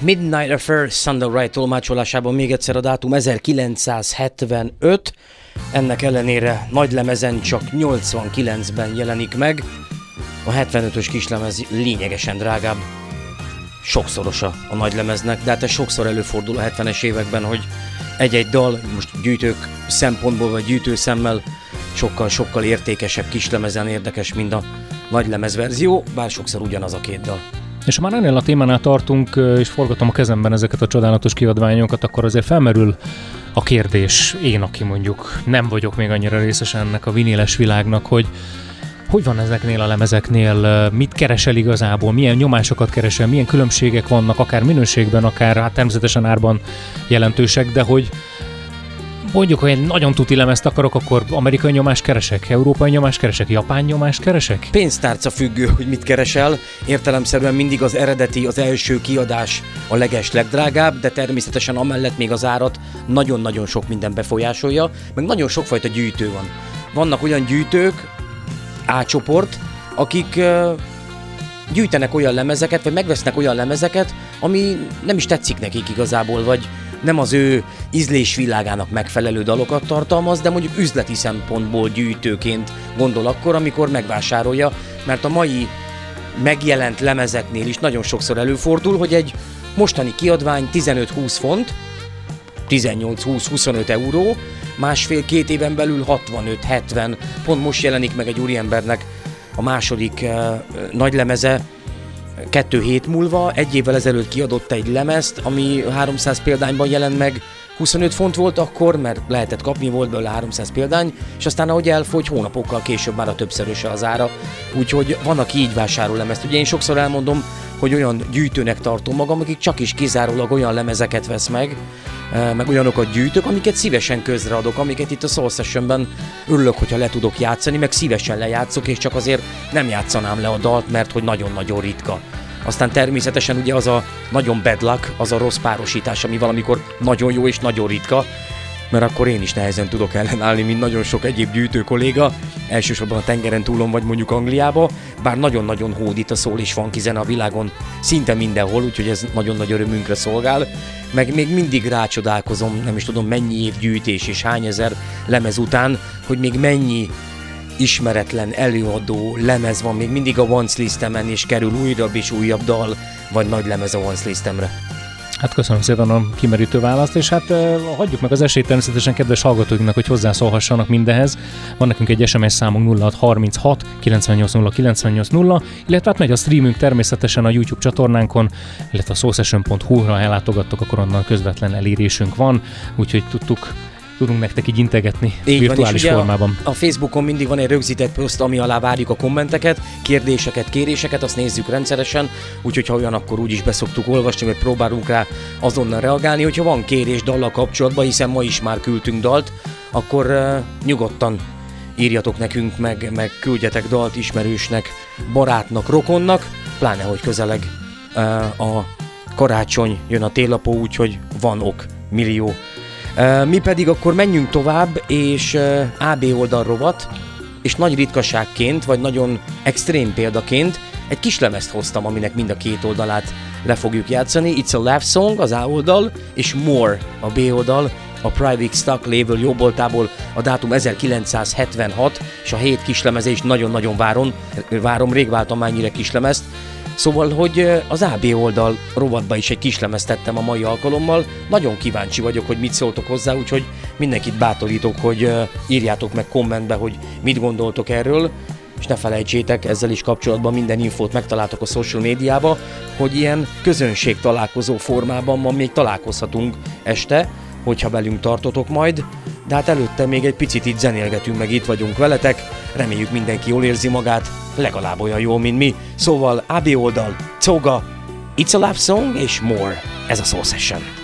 Midnight Affair Sunday Right tolmácsolásában még egyszer a dátum 1975, ennek ellenére nagylemezen csak 89-ben jelenik meg, a 75-ös kislemez lényegesen drágább, sokszorosa a nagylemeznek, de hát ez sokszor előfordul a 70-es években, hogy egy-egy dal, most gyűjtők szempontból vagy gyűjtőszemmel sokkal értékesebb kislemezen érdekes, mint a nagylemez verzió, bár sokszor ugyanaz a két dal. És ha már ennél a témánál tartunk, és forgatom a kezemben ezeket a csodálatos kiadványokat, akkor azért felmerül a kérdés, én, aki mondjuk nem vagyok még annyira részes ennek a vinyles világnak, hogy van ezeknél a lemezeknél, mit keresel igazából, milyen nyomásokat keresel, milyen különbségek vannak, akár minőségben, akár hát természetesen árban jelentősek, de hogy mondjuk, hogy egy nagyon tuti lemezt akarok, akkor amerikai nyomást keresek, európai nyomást keresek, japán nyomást keresek? Pénztárca függő, hogy mit keresel. Értelemszerűen mindig az eredeti, az első kiadás a legdrágább, de természetesen amellett még az árat nagyon-nagyon sok minden befolyásolja, meg nagyon sokfajta gyűjtő van. Vannak olyan gyűjtők, A-csoport, akik gyűjtenek olyan lemezeket, vagy megvesznek olyan lemezeket, ami nem is tetszik nekik igazából, vagy nem az ő ízlésvilágának megfelelő dalokat tartalmaz, de mondjuk üzleti szempontból gyűjtőként gondol akkor, amikor megvásárolja, mert a mai megjelent lemezeknél is nagyon sokszor előfordul, hogy egy mostani kiadvány 15-20 font, 18-20-25 euró, másfél-két éven belül 65-70, pont most jelenik meg egy úriembernek a második nagylemeze, 2 hét múlva, egy évvel ezelőtt kiadott egy lemezt, ami 300 példányban jelent meg, 25 font volt akkor, mert lehetett kapni, volt belőle 300 példány, és aztán ahogy elfogy, hónapokkal később már a többszöröse az ára, úgyhogy van, aki így vásárol lemezt. Ugye én sokszor elmondom, hogy olyan gyűjtőnek tartom magam, akik csak is kizárólag olyan lemezeket vesz meg olyanokat gyűjtök, amiket szívesen közreadok, amiket itt a Soul Sessionben örülök, hogyha le tudok játszani, meg szívesen lejátszok, és csak azért nem játszanám le a dalt, mert hogy nagyon-nagyon ritka. Aztán természetesen ugye az a nagyon bad luck, az a rossz párosítás, ami valamikor nagyon jó és nagyon ritka, mert akkor én is nehezen tudok ellenállni, mint nagyon sok egyéb gyűjtő kolléga, elsősorban a tengeren túlon vagy mondjuk Angliába, bár nagyon-nagyon hódít a soul és funky zene a világon szinte mindenhol, úgyhogy ez nagyon nagy örömünkre szolgál, meg még mindig rácsodálkozom, nem is tudom mennyi év gyűjtés és hány ezer lemez után, hogy még mennyi ismeretlen előadó lemez van még mindig a Once listemen, és kerül újabb és újabb dal, vagy nagy lemez a Once listemre. Hát köszönöm szépen a kimerítő választ, és hát hagyjuk meg az esélyt természetesen kedves hallgatóinknak, hogy hozzászólhassanak mindehez. Van nekünk egy SMS számunk 0636 980 980, illetve hát megy a streamünk természetesen a YouTube csatornánkon, illetve a soulsession.hu-ra ellátogattok, akkor onnan közvetlen elérésünk van, úgyhogy tudunk nektek így integetni virtuális formában. A Facebookon mindig van egy rögzített poszt, ami alá várjuk a kommenteket, kérdéseket, kéréseket, azt nézzük rendszeresen, úgyhogy ha olyan, akkor úgyis beszoktuk olvasni, vagy próbálunk rá azonnal reagálni, hogyha van kérés dallal kapcsolatban, hiszen ma is már küldtünk dalt, akkor nyugodtan írjatok nekünk, meg küldjetek dalt ismerősnek, barátnak, rokonnak, pláne, hogy közeleg a karácsony, jön a télapó, úgyhogy van ok, millió. Mi pedig akkor menjünk tovább, és AB oldal rovat, és nagy ritkaságként, vagy nagyon extrém példaként egy kis lemezt hoztam, aminek mind a két oldalát le fogjuk játszani. It's a Love Song, az A oldal, és More, a B oldal, a Private Stock Label jobboltából, a dátum 1976, és a 7 kislemeze is nagyon-nagyon várom, rég váltam már ennyire kislemezt. Szóval, hogy az AB oldal rovatba is egy kislemezt tettem a mai alkalommal. Nagyon kíváncsi vagyok, hogy mit szóltok hozzá, úgyhogy mindenkit bátorítok, hogy írjátok meg kommentbe, hogy mit gondoltok erről, és ne felejtsétek, ezzel is kapcsolatban minden infót megtaláltok a social médiába, hogy ilyen közönség találkozó formában ma még találkozhatunk este, hogyha velünk tartotok majd, de hát előtte még egy picit itt zenélgetünk, meg itt vagyunk veletek, reméljük mindenki jól érzi magát, legalább olyan jól, mint mi. Szóval AB oldal, Toga, It's a Love Song és More, ez a Soul Session.